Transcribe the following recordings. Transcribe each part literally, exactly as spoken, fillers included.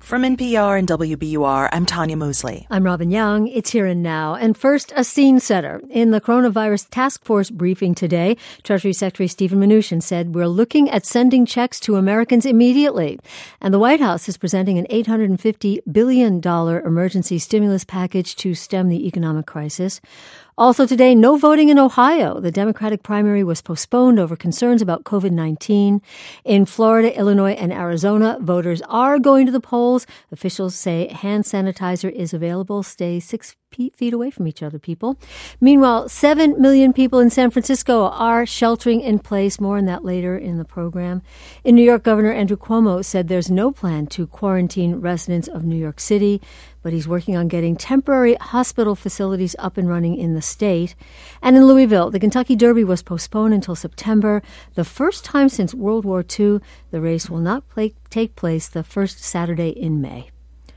From N P R and W B U R, I'm Tanya Mosley. I'm Robin Young. It's Here and Now. And first, a scene setter. In the coronavirus task force briefing today, Treasury Secretary Steven Mnuchin said, we're looking at sending checks to Americans immediately. And the White House is presenting an eight hundred fifty billion dollars emergency stimulus package to stem the economic crisis. Also today, no voting in Ohio. The Democratic primary was postponed over concerns about covid nineteen. In Florida, Illinois, and Arizona, voters are going to the polls. Officials say hand sanitizer is available. Stay six feet away from each other, people. Meanwhile, seven million people in San Francisco are sheltering in place. More on that later in the program. In New York, Governor Andrew Cuomo said there's no plan to quarantine residents of New York City, but he's working on getting temporary hospital facilities up and running in the state. And in Louisville, the Kentucky Derby was postponed until September. The first time since World War Two, the race will not play, take place the first Saturday in May.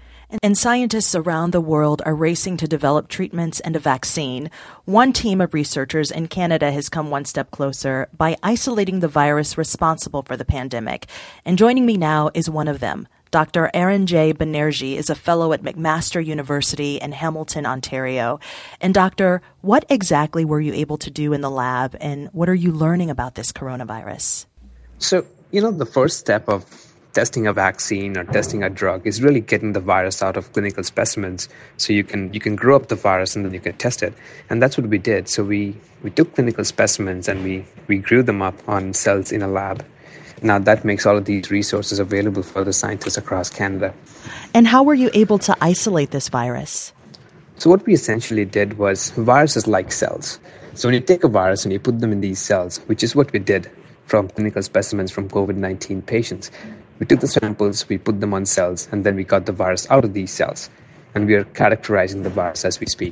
And scientists around the world are racing to develop treatments and a vaccine. One team of researchers in Canada has come one step closer by isolating the virus responsible for the pandemic. And joining me now is one of them. Doctor Arun J. Banerjee is a fellow at McMaster University in Hamilton, Ontario. And doctor, what exactly were you able to do in the lab, and what are you learning about this coronavirus? So, you know, the first step of testing a vaccine or testing a drug is really getting the virus out of clinical specimens so you can you can grow up the virus and then you can test it. And that's what we did. So we, we took clinical specimens and we, we grew them up on cells in a lab. Now that makes all of these resources available for the scientists across Canada. And how were you able to isolate this virus? So what we essentially did was viruses like cells. So when you take a virus and you put them in these cells, which is what we did from clinical specimens from covid nineteen patients, we took the samples, we put them on cells, and then we got the virus out of these cells. And we are characterizing the virus as we speak.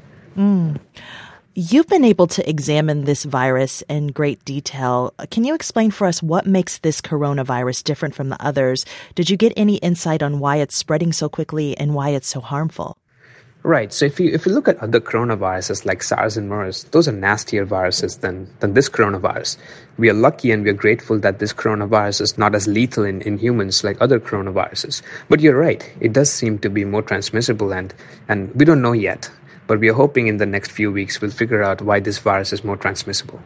Mm. You've been able to examine this virus in great detail. Can you explain for us what makes this coronavirus different from the others? Did you get any insight on why it's spreading so quickly and why it's so harmful? Right. So if you if you look at other coronaviruses like SARS and MERS, those are nastier viruses than, than this coronavirus. We are lucky and we are grateful that this coronavirus is not as lethal in, in humans like other coronaviruses. But you're right. It does seem to be more transmissible and, and we don't know yet. But we are hoping in the next few weeks we'll figure out why this virus is more transmissible.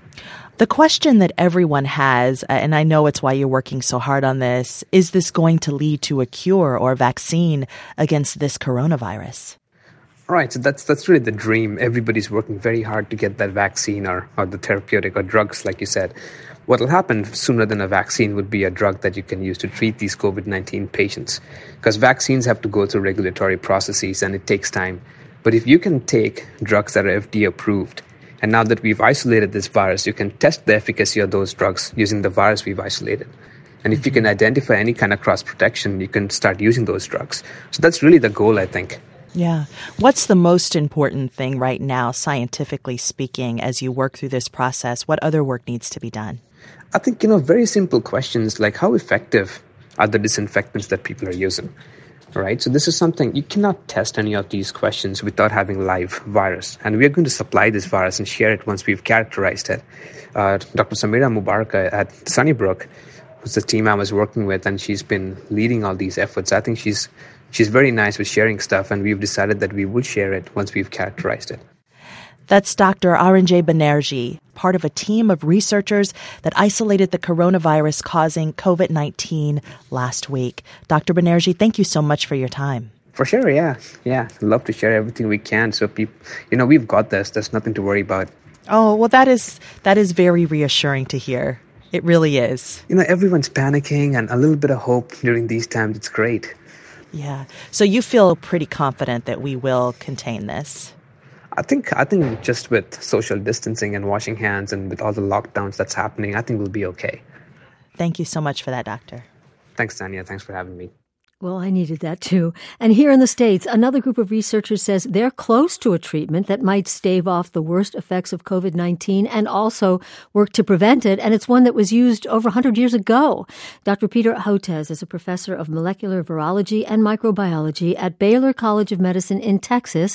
The question that everyone has, and I know it's why you're working so hard on this, is this going to lead to a cure or a vaccine against this coronavirus? Right, so that's that's really the dream. Everybody's working very hard to get that vaccine or, or the therapeutic or drugs, like you said. What will happen sooner than a vaccine would be a drug that you can use to treat these covid nineteen patients. Because vaccines have to go through regulatory processes and it takes time. But if you can take drugs that are F D A approved, and now that we've isolated this virus, you can test the efficacy of those drugs using the virus we've isolated. And if you can identify any kind of cross protection, you can start using those drugs. So that's really the goal, I think. Yeah. What's the most important thing right now, scientifically speaking, as you work through this process? What other work needs to be done? I think, you know, very simple questions like how effective are the disinfectants that people are using, right? So this is something, you cannot test any of these questions without having live virus. And we are going to supply this virus and share it once we've characterized it. Uh, Doctor Samira Mubaraka at Sunnybrook, who's the team I was working with, and she's been leading all these efforts. I think she's She's very nice with sharing stuff, and we've decided that we will share it once we've characterized it. That's Doctor Arun J. Banerjee, part of a team of researchers that isolated the coronavirus causing covid nineteen last week. Doctor Banerjee, thank you so much for your time. For sure, yeah. Yeah, I'd love to share everything we can. So, people, you know, we've got this. There's nothing to worry about. Oh, well, that is that is very reassuring to hear. It really is. You know, everyone's panicking, and a little bit of hope during these times, it's great. Yeah. So you feel pretty confident that we will contain this? I think I think just with social distancing and washing hands and with all the lockdowns that's happening, I think we'll be okay. Thank you so much for that, Doctor. Thanks, Tanya. Thanks for having me. Well, I needed that too. And here in the States, another group of researchers says they're close to a treatment that might stave off the worst effects of covid nineteen and also work to prevent it. And it's one that was used over one hundred years ago. Doctor Peter Hotez is a professor of molecular virology and microbiology at Baylor College of Medicine in Texas.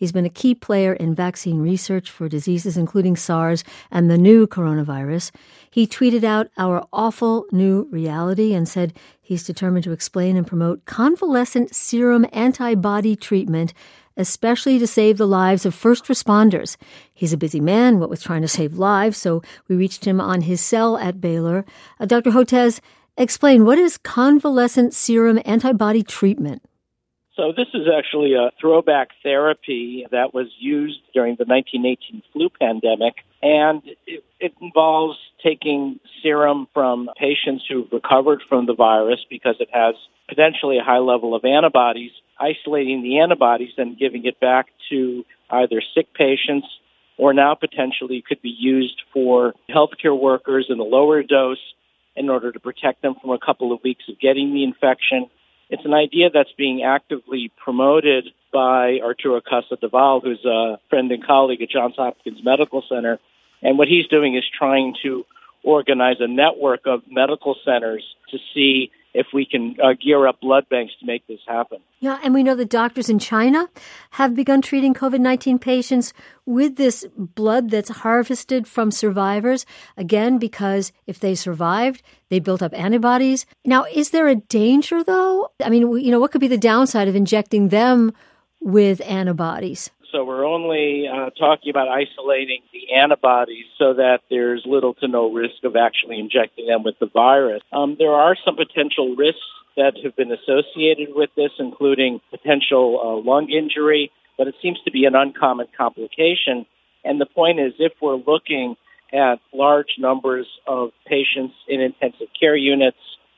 He's been a key player in vaccine research for diseases including SARS and the new coronavirus. He tweeted out our awful new reality and said he's determined to explain and promote convalescent serum antibody treatment, especially to save the lives of first responders. He's a busy man, what with trying to save lives, so we reached him on his cell at Baylor. Uh, Doctor Hotez, explain, what is convalescent serum antibody treatment? So this is actually a throwback therapy that was used during the nineteen eighteen flu pandemic, and it, it involves taking serum from patients who've recovered from the virus because it has potentially a high level of antibodies, isolating the antibodies and giving it back to either sick patients or now potentially could be used for healthcare workers in a lower dose in order to protect them from a couple of weeks of getting the infection. It's an idea that's being actively promoted by Arturo Casadevall, who's a friend and colleague at Johns Hopkins Medical Center. And what he's doing is trying to organize a network of medical centers to see if we can uh, gear up blood banks to make this happen. Yeah, and we know that doctors in China have begun treating COVID nineteen patients with this blood that's harvested from survivors, again, because if they survived, they built up antibodies. Now, is there a danger, though? I mean, you know, what could be the downside of injecting them with antibodies? So we're only uh, talking about isolating the antibodies so that there's little to no risk of actually injecting them with the virus. Um, there are some potential risks that have been associated with this, including potential uh, lung injury, but it seems to be an uncommon complication. And the point is, if we're looking at large numbers of patients in intensive care units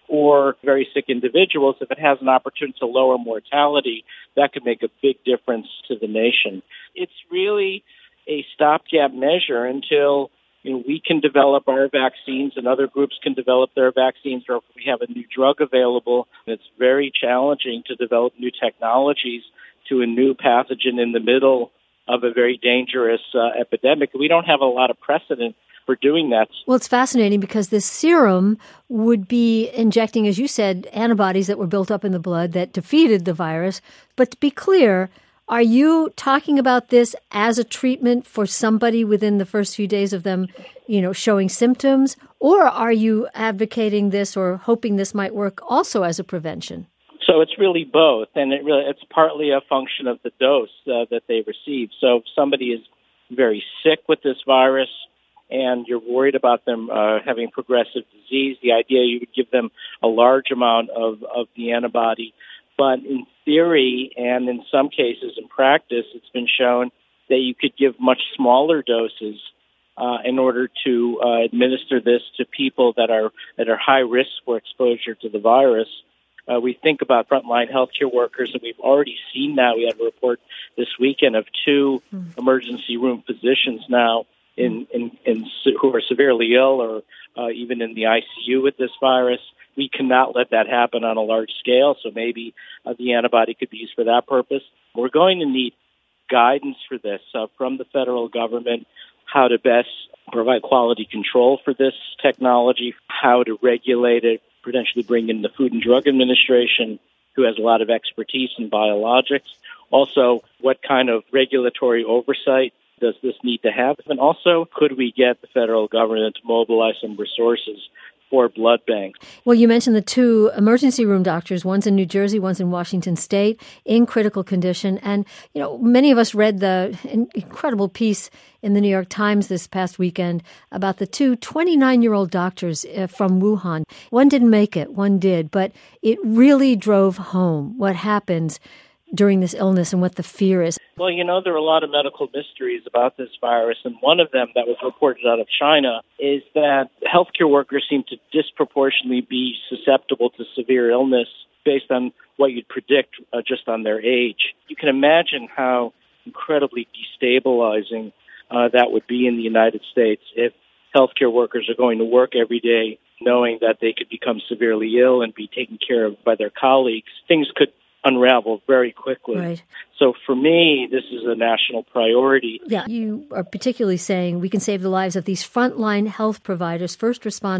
or very sick individuals, if it has an opportunity to lower mortality, that could make a big difference to the nation. It's really a stopgap measure until you know, we can develop our vaccines and other groups can develop their vaccines, or if we have a new drug available. It's very challenging to develop new technologies to a new pathogen in the middle of a very dangerous uh, epidemic. We don't have a lot of precedent for doing that. Well, it's fascinating because this serum would be injecting, as you said, antibodies that were built up in the blood that defeated the virus. But to be clear, are you talking about this as a treatment for somebody within the first few days of them, you know, showing symptoms? Or are you advocating this or hoping this might work also as a prevention? So it's really both, and it really it's partly a function of the dose uh, that they receive. So if somebody is very sick with this virus and you're worried about them uh, having progressive disease, the idea you would give them a large amount of, of the antibody. But in theory and in some cases in practice, it's been shown that you could give much smaller doses uh, in order to uh, administer this to people that are that are high risk for exposure to the virus. Uh, we think about frontline healthcare workers, and we've already seen now. We had a report this weekend of two mm. emergency room physicians now in, in, in who are severely ill or uh, even in the I C U with this virus. We cannot let that happen on a large scale, so maybe uh, the antibody could be used for that purpose. We're going to need guidance for this uh, from the federal government, how to best provide quality control for this technology, how to regulate it, potentially bring in the Food and Drug Administration, who has a lot of expertise in biologics. Also, what kind of regulatory oversight does this need to have? And also, could we get the federal government to mobilize some resources for blood banks? Well, you mentioned the two emergency room doctors, one's in New Jersey, one's in Washington State, in critical condition. And, you know, many of us read the incredible piece in the New York Times this past weekend about the two twenty-nine-year-old doctors from Wuhan. One didn't make it, one did, but it really drove home what happens during this illness and what the fear is. Well, you know, there are a lot of medical mysteries about this virus, and one of them that was reported out of China is that healthcare workers seem to disproportionately be susceptible to severe illness based on what you'd predict uh, just on their age. You can imagine how incredibly destabilizing uh, that would be in the United States if healthcare workers are going to work every day knowing that they could become severely ill and be taken care of by their colleagues. Things could unravel very quickly. Right. So for me, this is a national priority. Yeah, you are particularly saying we can save the lives of these frontline health providers, first responders,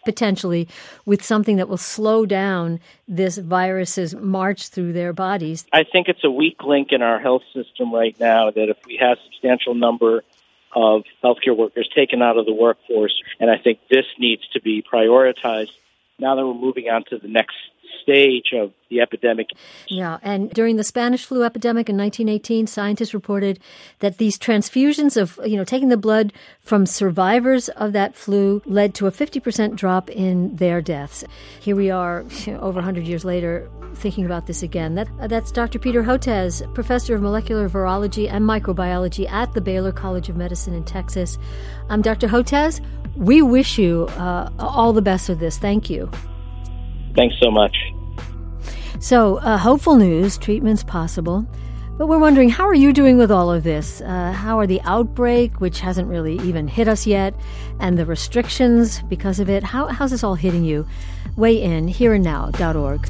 potentially with something that will slow down this virus's march through their bodies. I think it's a weak link in our health system right now that if we have a substantial number of healthcare workers taken out of the workforce, and I think this needs to be prioritized now that we're moving on to the next stage of the epidemic. Yeah, and during the Spanish flu epidemic in nineteen eighteen, scientists reported that these transfusions of, you know, taking the blood from survivors of that flu led to a fifty percent drop in their deaths. Here we are, you know, over one hundred years later, thinking about this again. That, uh, that's Doctor Peter Hotez, professor of molecular virology and microbiology at the Baylor College of Medicine in Texas. Um, Doctor Hotez, we wish you uh, all the best with this. Thank you. Thanks so much. So, uh, hopeful news, treatment's possible. But we're wondering, how are you doing with all of this? Uh, how are the outbreak, which hasn't really even hit us yet, and the restrictions because of it? How, how's this all hitting you? Weigh in, here and now dot org.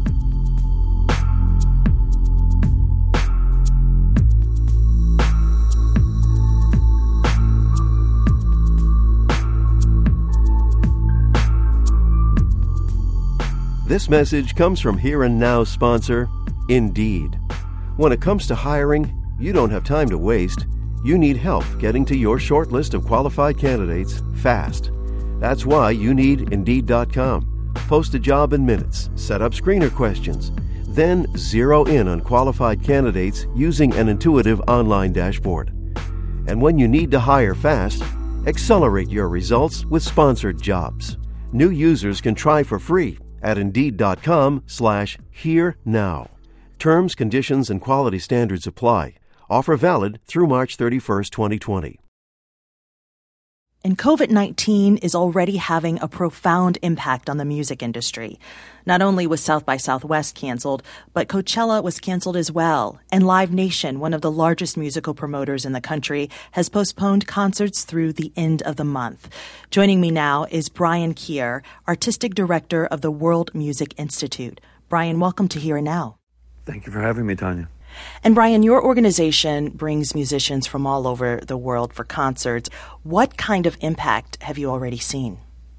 This message comes from Here and Now sponsor, Indeed. When it comes to hiring, you don't have time to waste. You need help getting to your short list of qualified candidates fast. That's why you need Indeed dot com. Post a job in minutes, set up screener questions, then zero in on qualified candidates using an intuitive online dashboard. And when you need to hire fast, accelerate your results with sponsored jobs. New users can try for free at Indeed.com slash here now. Terms, conditions, and quality standards apply. Offer valid through March thirty-first, twenty twenty. And COVID nineteen is already having a profound impact on the music industry. Not only was South by Southwest canceled, but Coachella was canceled as well. And Live Nation, one of the largest musical promoters in the country, has postponed concerts through the end of the month. Joining me now is Brian Kier, Artistic Director of the World Music Institute. Brian, welcome to Here and Now. Thank you for having me, Tanya. And Brian, your organization brings musicians from all over the world for concerts. What kind of impact have you already seen?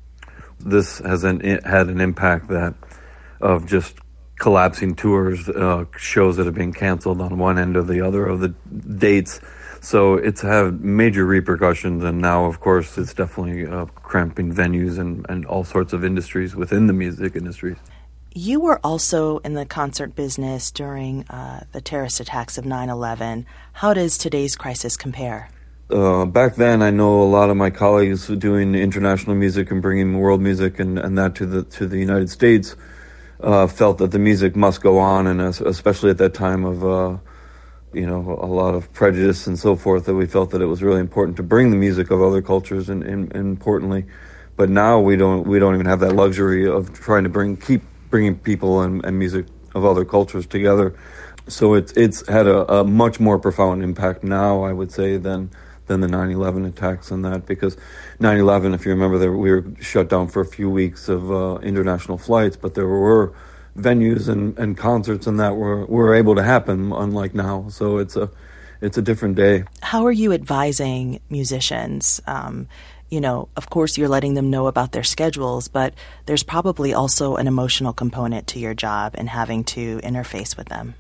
This has an, had an impact that of just collapsing tours, uh, shows that have been canceled on one end or the other of the dates. So it's had major repercussions, and now, of course, it's definitely uh, cramping venues and, and all sorts of industries within the music industries. You were also in the concert business during uh, the terrorist attacks of nine eleven. How does today's crisis compare? Uh, back then, I know a lot of my colleagues doing international music and bringing world music and, and that to the to the United States uh, felt that the music must go on, and especially at that time of uh, you know a lot of prejudice and so forth, that we felt that it was really important to bring the music of other cultures and, and, and importantly. But now we don't we don't even have that luxury of trying to bring keep. bringing people and, and music of other cultures together. So it's it's had a, a much more profound impact now, I would say, than than the nine eleven attacks and that, because nine eleven, if you remember, there, we were shut down for a few weeks of uh, international flights, but there were venues and, and concerts and that were, were able to happen, unlike now. So it's a it's a different day. How are you advising musicians? Um, You know, of course, you're letting them know about their schedules, but there's probably also an emotional component to your job and having to interface with them.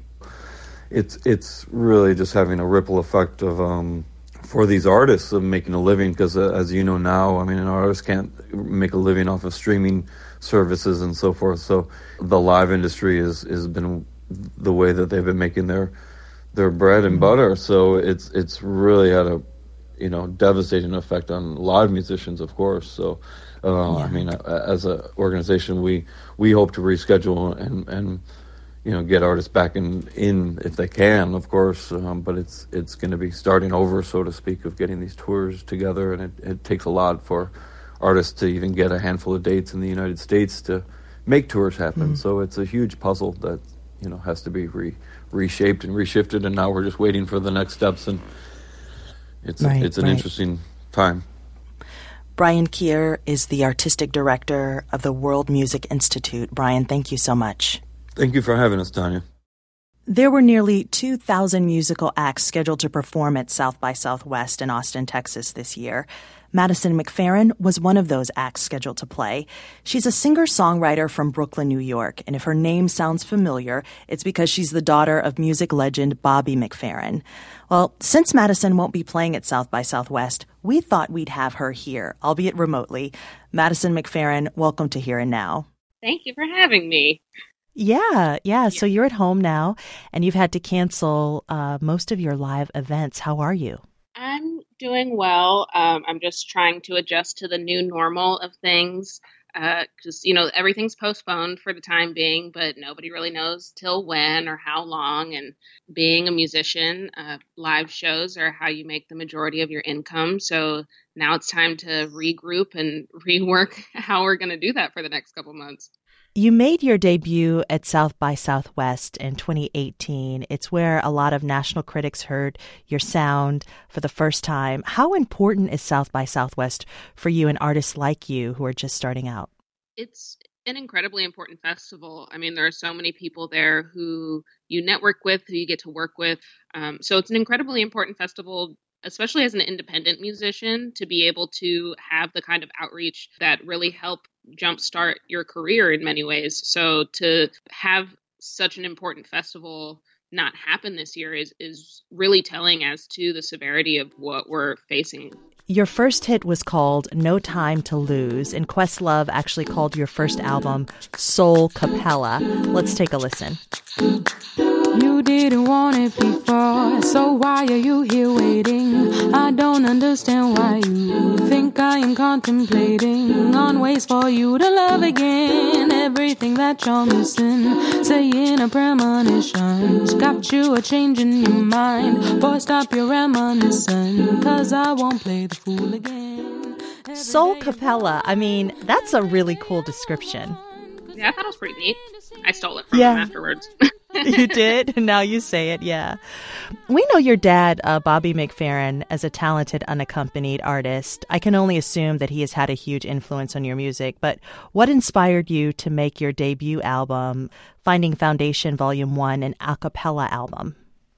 It's it's really just having a ripple effect of um, for these artists of making a living, because uh, as you know now, I mean, an artist can't make a living off of streaming services and so forth. So the live industry is has been the way that they've been making their their bread and butter. So it's it's really had a you know, devastating effect on live musicians, of course. So, uh, yeah. I mean, as an organization, we, we hope to reschedule and, and, you know, get artists back in, in if they can, of course. Um, but it's it's going to be starting over, so to speak, of getting these tours together. And it, it takes a lot for artists to even get a handful of dates in the United States to make tours happen. Mm-hmm. So it's a huge puzzle that, you know, has to be re, reshaped and reshifted. And now we're just waiting for the next steps, and It's right, it's an right. interesting time. Brian Kier is the Artistic Director of the World Music Institute. Brian, thank you so much. Thank you for having us, Tanya. There were nearly two thousand musical acts scheduled to perform at South by Southwest in Austin, Texas this year. Madison McFerrin was one of those acts scheduled to play. She's a singer-songwriter from Brooklyn, New York, and if her name sounds familiar, it's because she's the daughter of music legend Bobby McFerrin. Well, since Madison won't be playing at South by Southwest, we thought we'd have her here, albeit remotely. Madison McFerrin, welcome to Here and Now. Thank you for having me. Yeah, yeah. So you're at home now, and you've had to cancel uh, most of your live events. How are you? I'm doing well. Um, I'm just trying to adjust to the new normal of things. Because, uh, you know, everything's postponed for the time being, but nobody really knows till when or how long. And being a musician, uh, live shows are how you make the majority of your income. So now it's time to regroup and rework how we're going to do that for the next couple months. You made your debut at South by Southwest in twenty eighteen. It's where a lot of national critics heard your sound for the first time. How important is South by Southwest for you and artists like you who are just starting out? It's an incredibly important festival. I mean, there are so many people there who you network with, who you get to work with. Um, so it's an incredibly important festival, especially as an independent musician, to be able to have the kind of outreach that really help jumpstart your career in many ways. So to have such an important festival not happen this year is, is really telling as to the severity of what we're facing. Your first hit was called No Time to Lose, and Questlove actually called your first album Soul Capella. Let's take a listen. You didn't want it before, so why are you here waiting? I don't understand why you think I am contemplating on ways for you to love again. Everything that you're missing, saying a premonition, got you a change in your mind. Boy, stop your reminiscing, cause I won't play the fool again. Soul Capella, I mean, that's a really cool description. Yeah, I thought it was pretty neat. I stole it from yeah. him afterwards. You did? Now you say it, yeah. We know your dad, uh, Bobby McFerrin, as a talented, unaccompanied artist. I can only assume that he has had a huge influence on your music, but what inspired you to make your debut album, Finding Foundation Volume one, an a cappella album?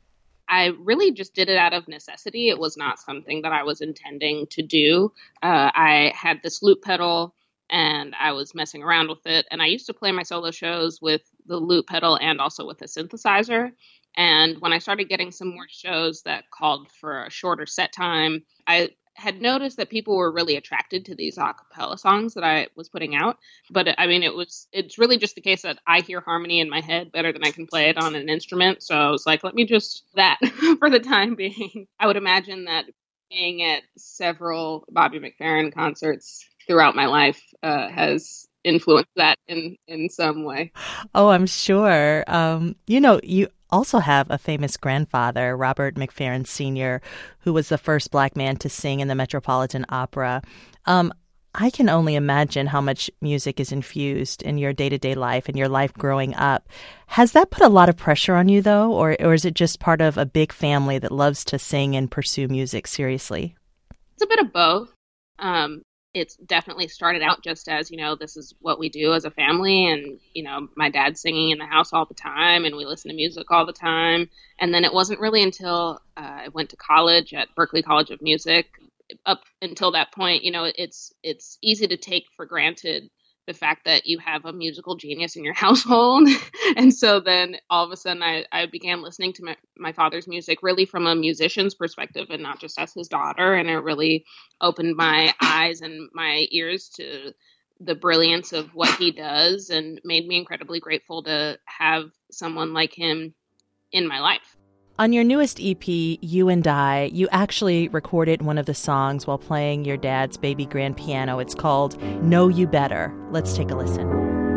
I really just did it out of necessity. It was not something that I was intending to do. Uh, I had this loop pedal, and I was messing around with it. And I used to play my solo shows with the loop pedal and also with a synthesizer. And when I started getting some more shows that called for a shorter set time, I had noticed that people were really attracted to these a cappella songs that I was putting out. But I mean, it was, it's really just the case that I hear harmony in my head better than I can play it on an instrument. So I was like, let me just that for the time being. I would imagine that being at several Bobby McFerrin concerts throughout my life uh, has influenced that in, in some way. Oh, I'm sure. Um, you know, you also have a famous grandfather, Robert McFerrin Senior, who was the first Black man to sing in the Metropolitan Opera. Um, I can only imagine how much music is infused in your day-to-day life and your life growing up. Has that put a lot of pressure on you, though, or, or is it just part of a big family that loves to sing and pursue music seriously? It's a bit of both. Um, It's definitely started out just as, you know, this is what we do as a family. And, you know, my dad's singing in the house all the time and we listen to music all the time. And then it wasn't really until uh, I went to college at Berklee College of Music. Up until that point, you know, it's it's easy to take for granted the fact that you have a musical genius in your household. And so then all of a sudden I, I began listening to my, my father's music really from a musician's perspective and not just as his daughter. And it really opened my eyes and my ears to the brilliance of what he does and made me incredibly grateful to have someone like him in my life. On your newest E P, You and I, you actually recorded one of the songs while playing your dad's baby grand piano. It's called Know You Better. Let's take a listen.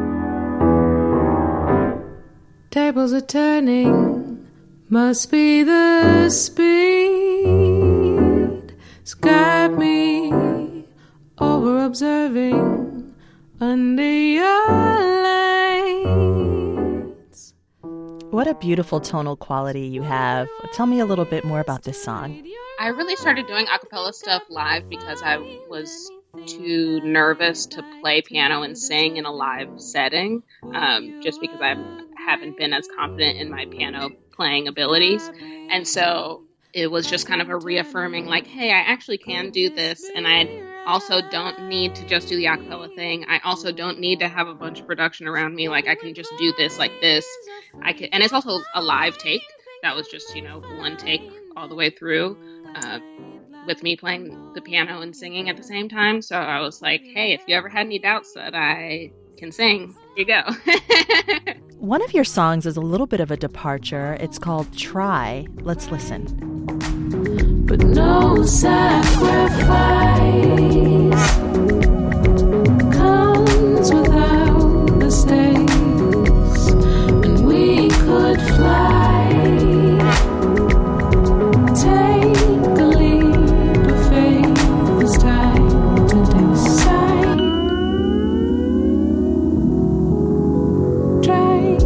Tables are turning, must be the speed. Scared me over observing under your lights. What a beautiful tonal quality you have. Tell me a little bit more about this song. I really started doing a cappella stuff live because I was too nervous to play piano and sing in a live setting, um, just because I haven't been as confident in my piano playing abilities. And so it was just kind of a reaffirming, like, hey, I actually can do this. And I also don't need to just do the a cappella thing. I also don't need to have a bunch of production around me. Like, I can just do this like this. I can, and it's also a live take. That was just, you know, one take all the way through uh, with me playing the piano and singing at the same time. So I was like, hey, if you ever had any doubts that I can sing, here you go. One of your songs is a little bit of a departure. It's called Try. Let's listen. But no sacrifice comes without the stakes, and we could fly. Take a leap of faith, it's time to decide. Try.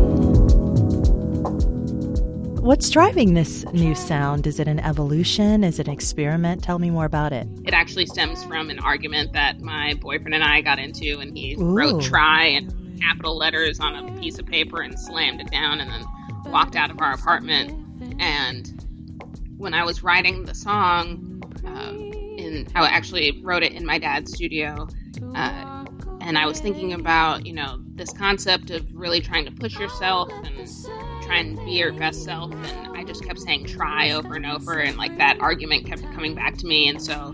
What's driving this new sound? Is it an evolution? Is it an experiment? Tell me more about it. It actually stems from an argument that my boyfriend and I got into, and he Ooh. wrote try in capital letters on a piece of paper and slammed it down and then walked out of our apartment. And when I was writing the song, um, in, I actually wrote it in my dad's studio, uh, and I was thinking about, you know, this concept of really trying to push yourself and try and be your best self, and I just kept saying try over and over, and like that argument kept coming back to me, and so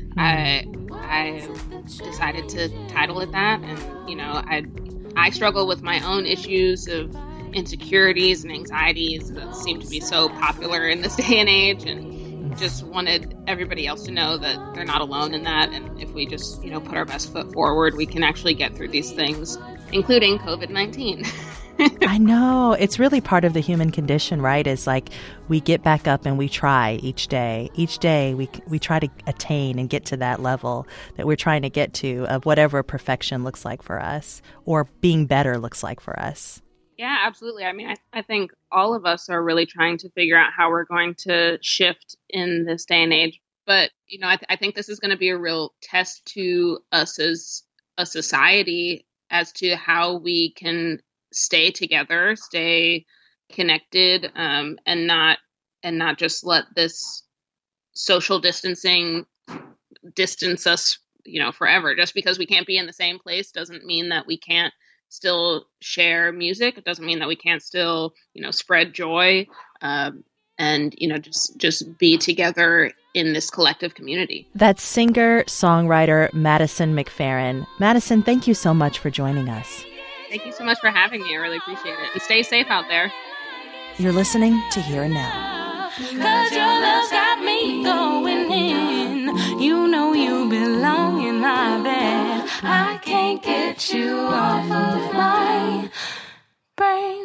I I decided to title it that. And you know, I I struggle with my own issues of insecurities and anxieties that seem to be so popular in this day and age, and just wanted everybody else to know that they're not alone in that, and if we just, you know, put our best foot forward, we can actually get through these things, including covid nineteen. I know. It's really part of the human condition, right? It's like we get back up and we try each day. Each day we we try to attain and get to that level that we're trying to get to of whatever perfection looks like for us or being better looks like for us. Yeah, absolutely. I mean, I, I think all of us are really trying to figure out how we're going to shift in this day and age. But, you know, I, th- I think this is going to be a real test to us as a society as to how we can stay together, stay connected, um, and not and not just let this social distancing distance us, you know, forever. Just because we can't be in the same place doesn't mean that we can't still share music. It doesn't mean that we can't still, you know, spread joy, um, and, you know, just just be together in this collective community. That's singer, songwriter Madison McFerrin. Madison, thank you so much for joining us. Thank you so much for having me. I really appreciate it. And stay safe out there. You're listening to Here and Now. 'Cause your love's got me going in. You know you belong in my bed. I can't get you off of my brain.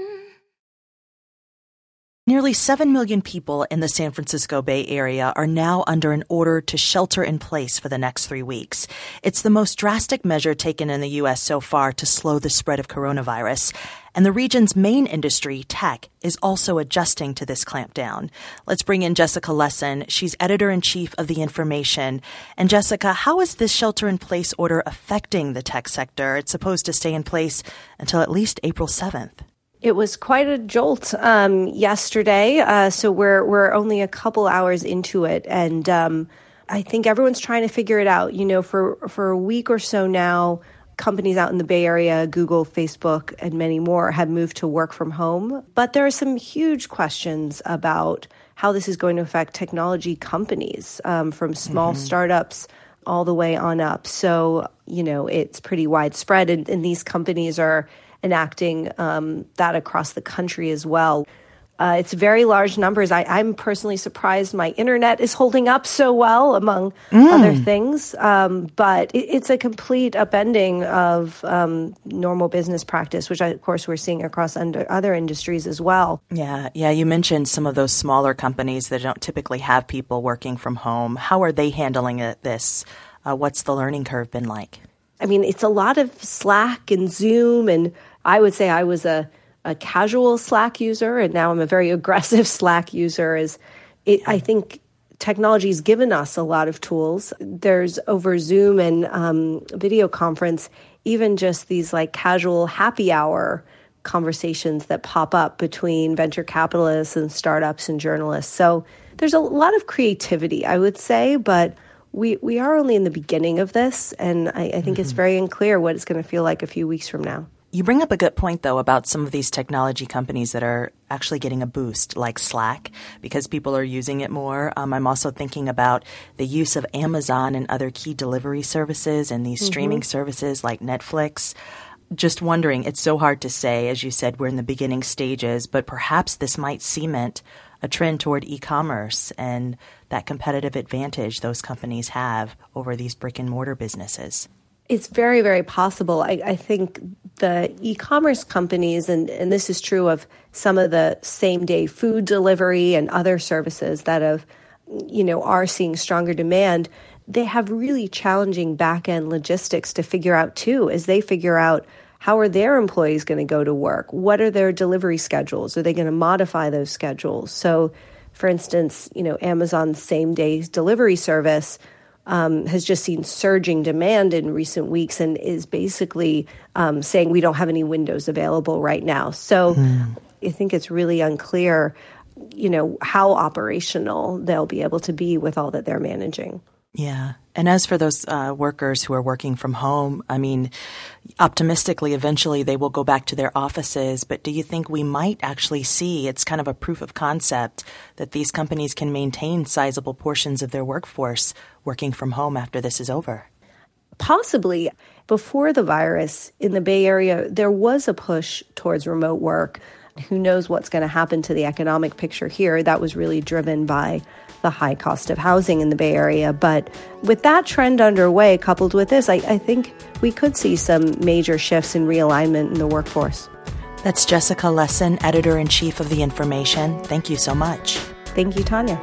Nearly seven million people in the San Francisco Bay Area are now under an order to shelter in place for the next three weeks. It's the most drastic measure taken in the U S so far to slow the spread of coronavirus. And the region's main industry, tech, is also adjusting to this clampdown. Let's bring in Jessica Lessin. She's editor-in-chief of The Information. And Jessica, how is this shelter-in-place order affecting the tech sector? It's supposed to stay in place until at least April seventh. It was quite a jolt um, yesterday, uh, so we're we're only a couple hours into it, and um, I think everyone's trying to figure it out. You know, for for a week or so now, companies out in the Bay Area, Google, Facebook, and many more have moved to work from home. But there are some huge questions about how this is going to affect technology companies, um, from small mm-hmm. startups all the way on up. So, you know, it's pretty widespread, and, and these companies are enacting um, that across the country as well. Uh, it's very large numbers. I, I'm personally surprised my internet is holding up so well, among mm. other things. Um, but it, it's a complete upending of um, normal business practice, which, I, of course, we're seeing across under other industries as well. Yeah, yeah. You mentioned some of those smaller companies that don't typically have people working from home. How are they handling it, this? Uh, what's the learning curve been like? I mean, it's a lot of Slack and Zoom, and I would say I was a, a casual Slack user, and now I'm a very aggressive Slack user. Is it, I think technology's given us a lot of tools. There's over Zoom and um, video conference, even just these like casual happy hour conversations that pop up between venture capitalists and startups and journalists. So there's a lot of creativity, I would say, but we we are only in the beginning of this, and I, I think mm-hmm. it's very unclear what it's going to feel like a few weeks from now. You bring up a good point, though, about some of these technology companies that are actually getting a boost, like Slack, because people are using it more. Um, I'm also thinking about the use of Amazon and other key delivery services and these mm-hmm. streaming services like Netflix. Just wondering, it's so hard to say. As you said, we're in the beginning stages, but perhaps this might cement a trend toward e-commerce and that competitive advantage those companies have over these brick-and-mortar businesses. It's very, very possible. I, I think the e-commerce companies, and, and this is true of some of the same-day food delivery and other services that have, you know, are seeing stronger demand, they have really challenging back-end logistics to figure out, too, as they figure out how are their employees going to go to work? What are their delivery schedules? Are they going to modify those schedules? So, for instance, you know, Amazon's same-day delivery service Um, has just seen surging demand in recent weeks and is basically um, saying we don't have any windows available right now. So mm. I think it's really unclear, you know, how operational they'll be able to be with all that they're managing. Yeah. And as for those uh, workers who are working from home, I mean, optimistically, eventually they will go back to their offices. But do you think we might actually see, it's kind of a proof of concept, that these companies can maintain sizable portions of their workforce working from home after this is over? Possibly. Before the virus, in the Bay Area, there was a push towards remote work. Who knows what's going to happen to the economic picture here? That was really driven by the high cost of housing in the Bay Area. But with that trend underway, coupled with this, I, I think we could see some major shifts in realignment in the workforce. That's Jessica Lessin, Editor-in-Chief of The Information. Thank you so much. Thank you, Tanya.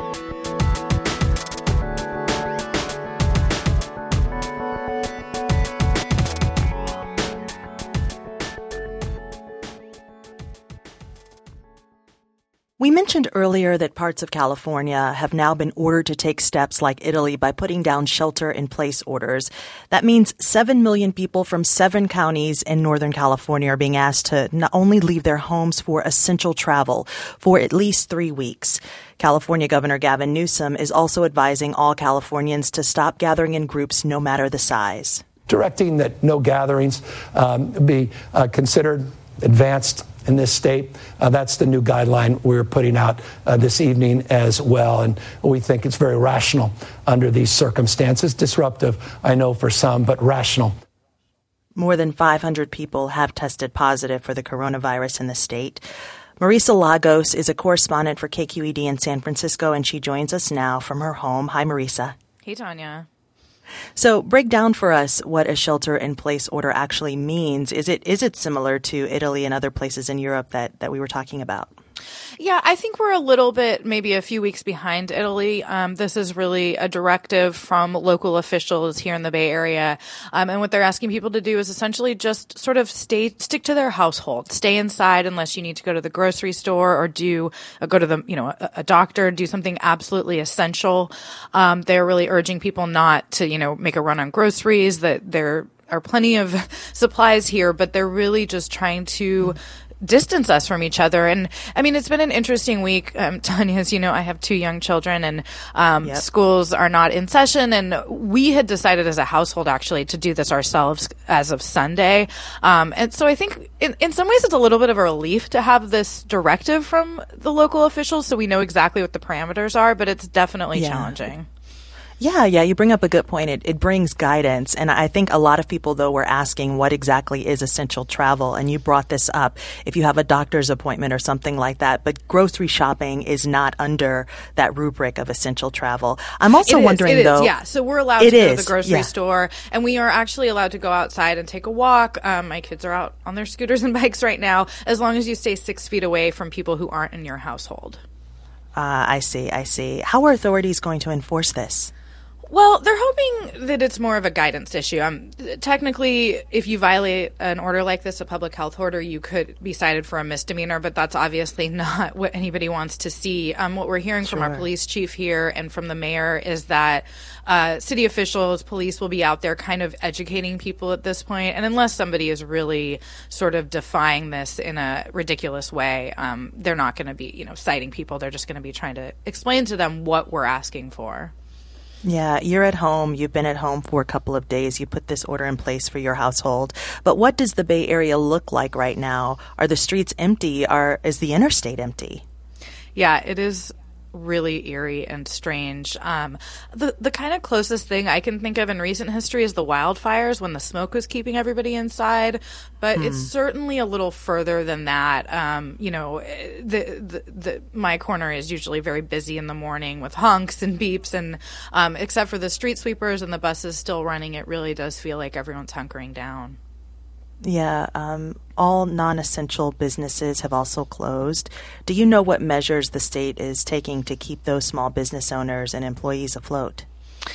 We mentioned earlier that parts of California have now been ordered to take steps like Italy by putting down shelter-in-place orders. That means seven million people from seven counties in Northern California are being asked to not only leave their homes for essential travel for at least three weeks. California Governor Gavin Newsom is also advising all Californians to stop gathering in groups no matter the size. Directing that no gatherings um, be uh, considered advanced in this state. Uh, that's the new guideline we're putting out uh, this evening as well. And we think it's very rational under these circumstances. Disruptive, I know, for some, but rational. More than five hundred people have tested positive for the coronavirus in the state. Marisa Lagos is a correspondent for K Q E D in San Francisco, and she joins us now from her home. Hi, Marisa. Hey, Tanya. So break down for us what a shelter-in-place order actually means. Is it is it similar to Italy and other places in Europe that, that we were talking about? Yeah, I think we're a little bit, maybe a few weeks behind Italy. Um, this is really a directive from local officials here in the Bay Area. Um, and what they're asking people to do is essentially just sort of stay, stick to their household, stay inside unless you need to go to the grocery store or do, or go to the, you know, a, a doctor, do something absolutely essential. Um, they're really urging people not to, you know, make a run on groceries, that there are plenty of supplies here, but they're really just trying to distance us from each other. And I mean, it's been an interesting week. Um, Tanya, as you know, I have two young children, and um, yep. schools are not in session. And we had decided as a household actually to do this ourselves as of Sunday. Um, and so I think in, in some ways it's a little bit of a relief to have this directive from the local officials so we know exactly what the parameters are, but it's definitely yeah. challenging. Yeah, yeah, you bring up a good point. It, it brings guidance. And I think a lot of people, though, were asking what exactly is essential travel. And you brought this up. If you have a doctor's appointment or something like that, but grocery shopping is not under that rubric of essential travel. I'm also it wondering, is, though. Is, yeah, so we're allowed to go is, to the grocery yeah. store, and we are actually allowed to go outside and take a walk. Um, my kids are out on their scooters and bikes right now, as long as you stay six feet away from people who aren't in your household. Uh, I see, I see. How are authorities going to enforce this? Well, they're hoping that it's more of a guidance issue. Um, technically, if you violate an order like this, a public health order, you could be cited for a misdemeanor, but that's obviously not what anybody wants to see. Um, what we're hearing Sure. from our police chief here and from the mayor is that uh, city officials, police will be out there kind of educating people at this point. And unless somebody is really sort of defying this in a ridiculous way, um, they're not going to be, you know, citing people. They're just going to be trying to explain to them what we're asking for. Yeah, you're at home. You've been at home for a couple of days. You put this order in place for your household. But what does the Bay Area look like right now? Are the streets empty? Are is the interstate empty? Yeah, it is really eerie and strange. Um, the the kind of closest thing I can think of in recent history is the wildfires when the smoke was keeping everybody inside. But Hmm. it's certainly a little further than that. Um, you know, the, the the my corner is usually very busy in the morning with honks and beeps, and um, except for the street sweepers and the buses still running, it really does feel like everyone's hunkering down. Yeah, um, all non-essential businesses have also closed. Do you know what measures the state is taking to keep those small business owners and employees afloat?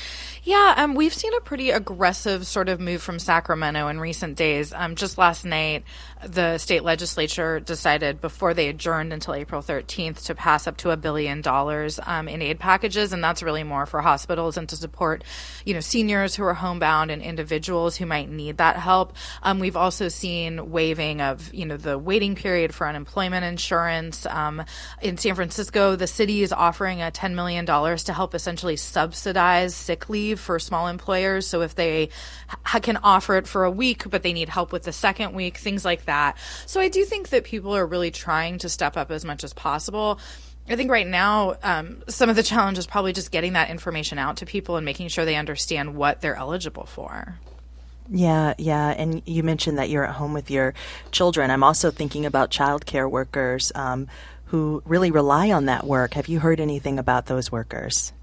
Yeah, um, we've seen a pretty aggressive sort of move from Sacramento in recent days. Um, just last night, the state legislature decided before they adjourned until April thirteenth to pass up to a billion dollars um, in aid packages, and that's really more for hospitals and to support, you know, seniors who are homebound and individuals who might need that help. Um, we've also seen waiving of, you know, the waiting period for unemployment insurance. Um, in San Francisco, the city is offering a ten million dollars to help essentially subsidize sick leave for small employers. So if they ha- can offer it for a week, but they need help with the second week, things like that. So I do think that people are really trying to step up as much as possible. I think right now, um, some of the challenge is probably just getting that information out to people and making sure they understand what they're eligible for. Yeah, yeah. And you mentioned that you're at home with your children. I'm also thinking about childcare workers um, who really rely on that work. Have you heard anything about those workers?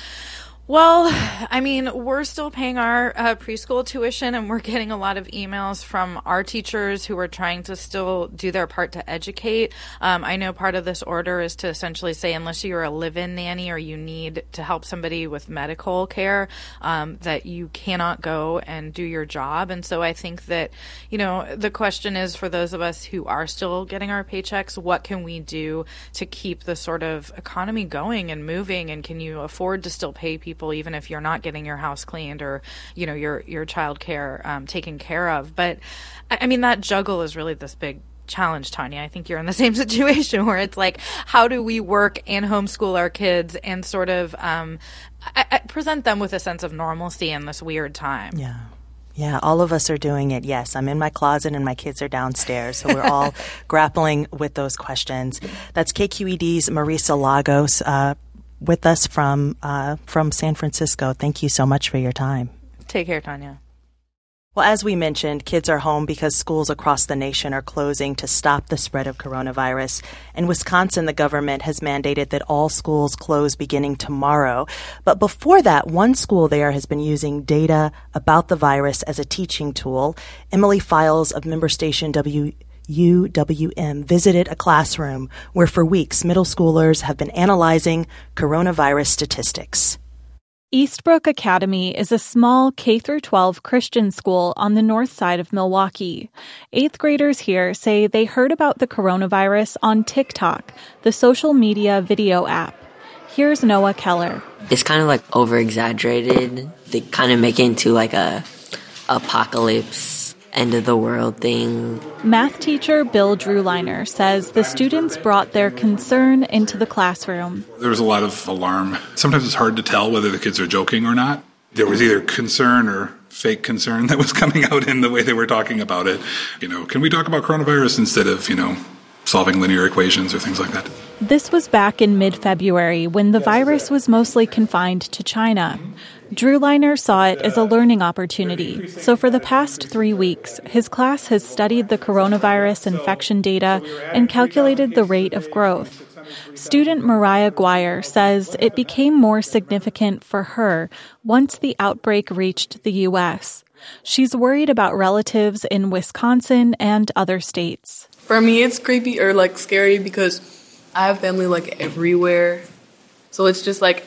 Well, I mean, we're still paying our uh, preschool tuition, and we're getting a lot of emails from our teachers who are trying to still do their part to educate. Um, I know part of this order is to essentially say unless you're a live-in nanny or you need to help somebody with medical care, um, that you cannot go and do your job. And so I think that, you know, the question is for those of us who are still getting our paychecks, what can we do to keep the sort of economy going and moving? And can you afford to still pay people even if you're not getting your house cleaned or, you know, your your child care um, taken care of? But I mean, that juggle is really this big challenge, Tanya. I think you're in the same situation where it's like, how do we work and homeschool our kids and sort of um, I, I present them with a sense of normalcy in this weird time? Yeah. Yeah, all of us are doing it. Yes, I'm in my closet and my kids are downstairs. So we're all grappling with those questions. That's K Q E D's Marisa Lagos uh, with us from uh, from San Francisco. Thank you so much for your time. Take care, Tanya. Well, as we mentioned, kids are home because schools across the nation are closing to stop the spread of coronavirus. In Wisconsin, the government has mandated that all schools close beginning tomorrow. But before that, one school there has been using data about the virus as a teaching tool. Emily Files of member station W. U W M visited a classroom where for weeks middle schoolers have been analyzing coronavirus statistics. Eastbrook Academy is a small K through twelve Christian school on the north side of Milwaukee. Eighth graders here say they heard about the coronavirus on TikTok, the social media video app. Here's Noah Keller. It's kind of like over-exaggerated. They kind of make it into like a apocalypse, end of the world thing. Math teacher Bill Drewliner says the students brought their concern into the classroom. There was a lot of alarm. Sometimes it's hard to tell whether the kids are joking or not. There was either concern or fake concern that was coming out in the way they were talking about it. You know, can we talk about coronavirus instead of, you know, solving linear equations or things like that? This was back in mid-February when the virus was mostly confined to China. Drewliner saw it as a learning opportunity. So for the past three weeks, his class has studied the coronavirus infection data and calculated the rate of growth. Student Mariah Guire says it became more significant for her once the outbreak reached the U S. She's worried about relatives in Wisconsin and other states. For me, it's creepy or like scary because I have family like everywhere. So it's just like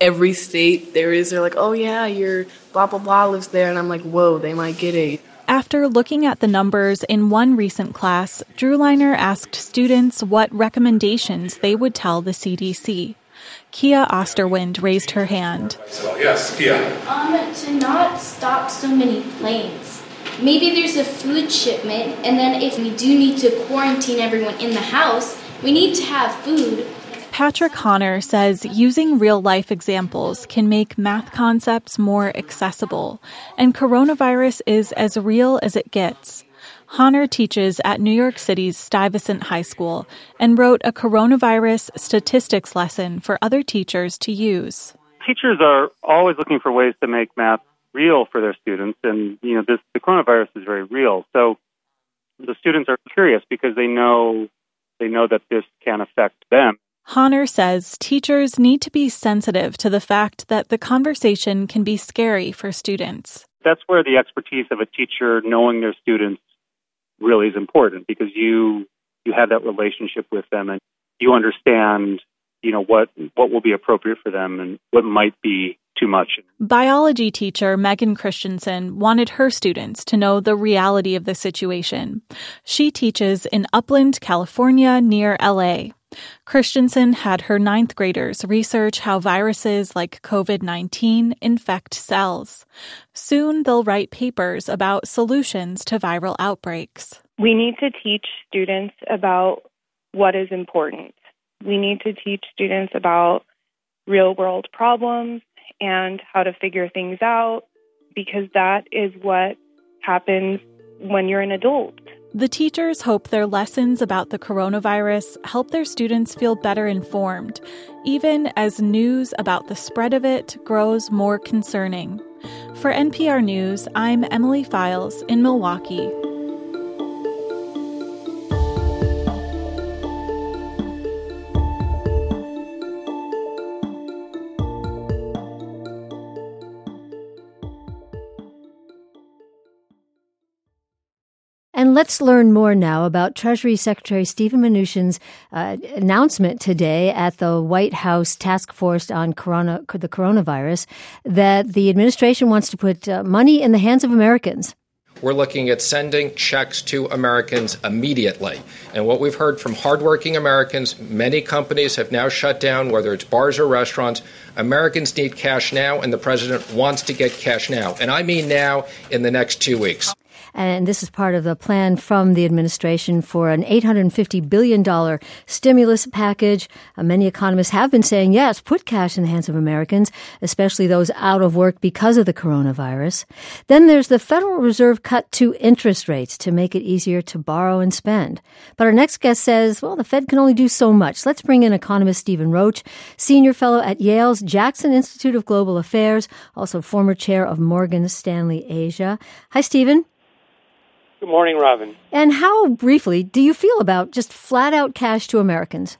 every state there is, they're like, oh yeah, your blah, blah, blah lives there. And I'm like, whoa, they might get it. After looking at the numbers in one recent class, Drewliner asked students what recommendations they would tell the C D C. Kia Osterwind raised her hand. So, yes, Kia. Um, to not stop so many planes. Maybe there's a food shipment, and then if we do need to quarantine everyone in the house, we need to have food. Patrick Honor says using real-life examples can make math concepts more accessible, and coronavirus is as real as it gets. Honor teaches at New York City's Stuyvesant High School and wrote a coronavirus statistics lesson for other teachers to use. Teachers are always looking for ways to make math real for their students, and you know this the coronavirus is very real. So the students are curious because they know they know that this can affect them. Honor says teachers need to be sensitive to the fact that the conversation can be scary for students. That's where the expertise of a teacher knowing their students really is important, because you you have that relationship with them and you understand, you know, what what will be appropriate for them and what might be too much. Biology teacher Megan Christensen wanted her students to know the reality of the situation. She teaches in Upland, California, near L A. Christensen had her ninth graders research how viruses like covid nineteen infect cells. Soon they'll write papers about solutions to viral outbreaks. We need to teach students about what is important. We need to teach students about real-world problems and how to figure things out, because that is what happens when you're an adult. The teachers hope their lessons about the coronavirus help their students feel better informed, even as news about the spread of it grows more concerning. For N P R News, I'm Emily Files in Milwaukee. And let's learn more now about Treasury Secretary Steven Mnuchin's uh, announcement today at the White House Task Force on corona, the coronavirus that the administration wants to put uh, money in the hands of Americans. We're looking at sending checks to Americans immediately. And what we've heard from hardworking Americans, many companies have now shut down, whether it's bars or restaurants. Americans need cash now, and the president wants to get cash now. And I mean now, in the next two weeks. And this is part of the plan from the administration for an eight hundred fifty billion dollars stimulus package. Uh, many economists have been saying, yes, put cash in the hands of Americans, especially those out of work because of the coronavirus. Then there's the Federal Reserve cut to interest rates to make it easier to borrow and spend. But our next guest says, well, the Fed can only do so much. Let's bring in economist Stephen Roach, senior fellow at Yale's Jackson Institute of Global Affairs, also former chair of Morgan Stanley Asia. Hi, Stephen. Good morning, Robin. And how, briefly, do you feel about just flat-out cash to Americans?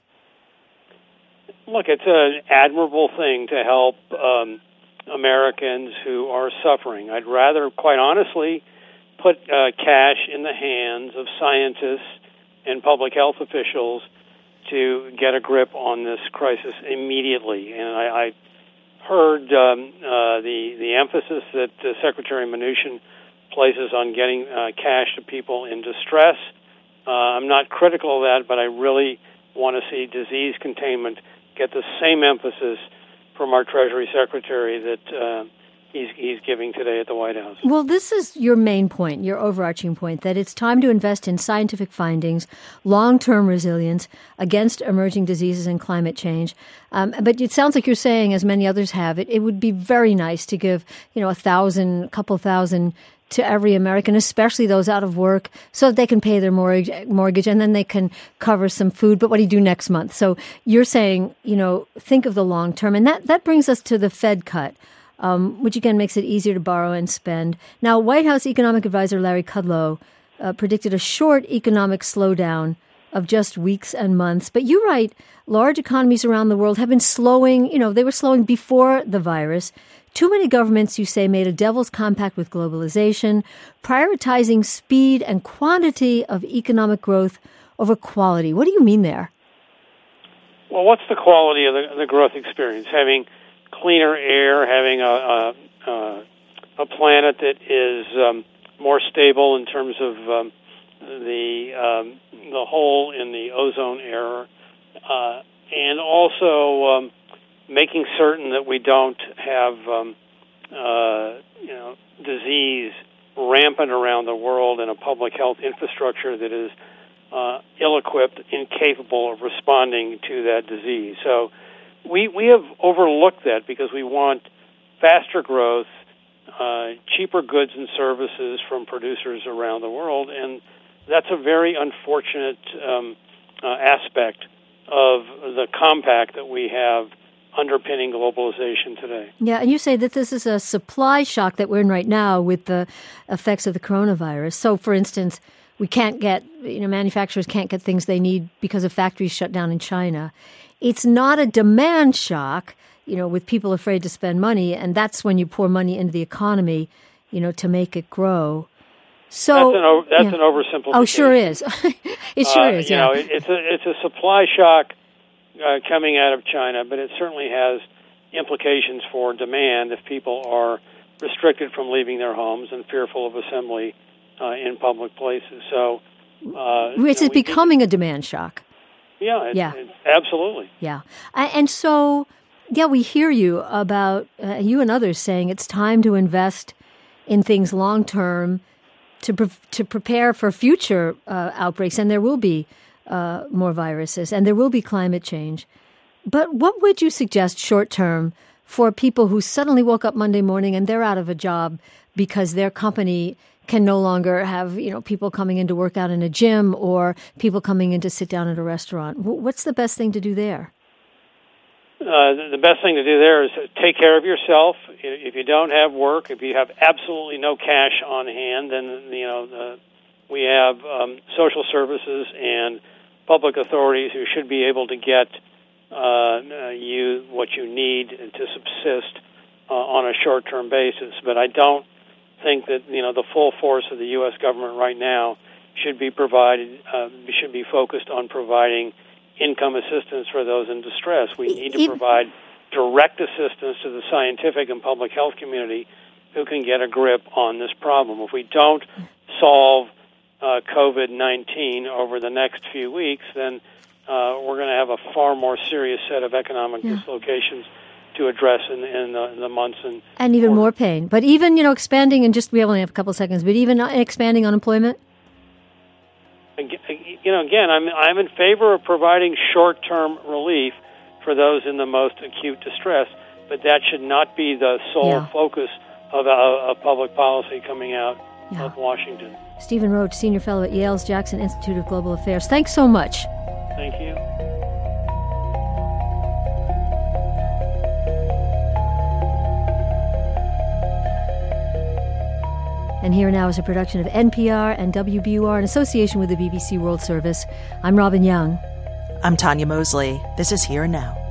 Look, it's an admirable thing to help um, Americans who are suffering. I'd rather, quite honestly, put uh, cash in the hands of scientists and public health officials to get a grip on this crisis immediately. And I, I heard um, uh, the, the emphasis that uh, Secretary Mnuchin places on getting uh, cash to people in distress. Uh, I'm not critical of that, but I really want to see disease containment get the same emphasis from our Treasury Secretary that uh, he's, he's giving today at the White House. Well, this is your main point, your overarching point, that it's time to invest in scientific findings, long-term resilience against emerging diseases and climate change. Um, but it sounds like you're saying, as many others have, it, it would be very nice to give, you know, a thousand, a couple thousand to every American, especially those out of work, so that they can pay their mortgage, mortgage and then they can cover some food. But what do you do next month? So you're saying, you know, think of the long term. And that, that brings us to the Fed cut, um, which again makes it easier to borrow and spend. Now, White House economic advisor Larry Kudlow uh, predicted a short economic slowdown of just weeks and months. But you write, large economies around the world have been slowing, you know, they were slowing before the virus. Too many governments, you say, made a devil's compact with globalization, prioritizing speed and quantity of economic growth over quality. What do you mean there? Well, what's the quality of the, the growth experience? Having cleaner air, having a, a, a, a planet that is um, more stable in terms of um, the um, the hole in the ozone layer, uh, and also um, making certain that we don't have um, uh, you know disease rampant around the world in a public health infrastructure that is uh, ill-equipped, incapable of responding to that disease. So we we have overlooked that because we want faster growth, uh, cheaper goods and services from producers around the world, and that's a very unfortunate um, uh, aspect of the compact that we have underpinning globalization today. Yeah, and you say that this is a supply shock that we're in right now with the effects of the coronavirus. So, for instance, we can't get, you know, manufacturers can't get things they need because of factories shut down in China. It's not a demand shock, you know, with people afraid to spend money, and that's when you pour money into the economy, you know, to make it grow. So that's an, o- that's yeah. an oversimplification. Oh, sure is. It sure uh, is. You yeah. know, it, it's a it's a supply shock uh, coming out of China, but it certainly has implications for demand if people are restricted from leaving their homes and fearful of assembly uh, in public places. So, uh, Which you is know, becoming need, a demand shock. Yeah, it's, yeah, it's absolutely. Yeah, and so yeah, we hear you about uh, you and others saying it's time to invest in things long term. To pre- to prepare for future uh, outbreaks, and there will be uh, more viruses, and there will be climate change. But what would you suggest short term for people who suddenly woke up Monday morning and they're out of a job because their company can no longer have, you know, people coming in to work out in a gym or people coming in to sit down at a restaurant? What's the best thing to do there? Uh, the best thing to do there is take care of yourself. If you don't have work, if you have absolutely no cash on hand, then you know the, we have um, social services and public authorities who should be able to get uh, you what you need to subsist uh, on a short-term basis. But I don't think that you know the full force of the U S government right now should be provided. Uh, should be focused on providing income assistance for those in distress. We need to provide direct assistance to the scientific and public health community who can get a grip on this problem. If we don't solve uh, COVID nineteen over the next few weeks, then uh, we're going to have a far more serious set of economic yeah. dislocations to address in, in, the, in the months and and even more pain. But even, you know, expanding, and just we only have a couple of seconds, but even expanding unemployment? You know, again, I'm I'm in favor of providing short-term relief for those in the most acute distress, but that should not be the sole yeah. focus of a, a public policy coming out yeah. of Washington. Stephen Roach, Senior Fellow at Yale's Jackson Institute of Global Affairs. Thanks so much. Thank you. And Here Now is a production of N P R and W B U R in association with the B B C World Service. I'm Robin Young. I'm Tanya Mosley. This is Here and Now.